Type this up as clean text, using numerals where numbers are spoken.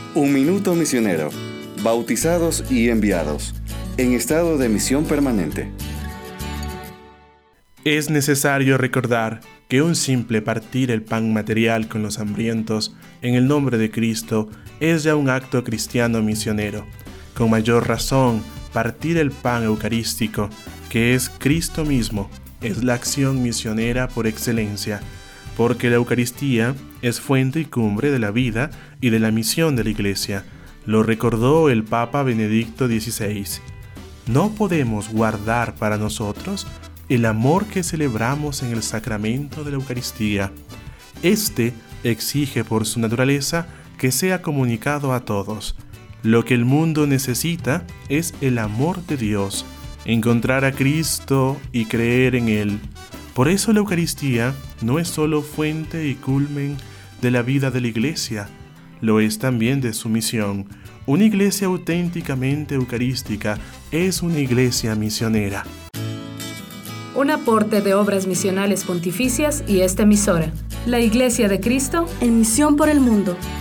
Un minuto misionero. Bautizados y enviados. En estado de misión permanente. Es necesario recordar que un simple partir el pan material con los hambrientos en el nombre de Cristo es ya un acto cristiano misionero. Con mayor razón, partir el pan eucarístico, que es Cristo mismo, es la acción misionera por excelencia, porque la Eucaristía es fuente y cumbre de la vida y de la misión de la Iglesia. Lo recordó el Papa Benedicto XVI. No podemos guardar para nosotros el amor que celebramos en el sacramento de la Eucaristía. Este exige por su naturaleza que sea comunicado a todos. Lo que el mundo necesita es el amor de Dios, encontrar a Cristo y creer en Él. Por eso la Eucaristía no es solo fuente y culmen de la vida de la Iglesia, lo es también de su misión. Una iglesia auténticamente eucarística es una iglesia misionera. Un aporte de Obras Misionales Pontificias y esta emisora. La Iglesia de Cristo en misión por el mundo.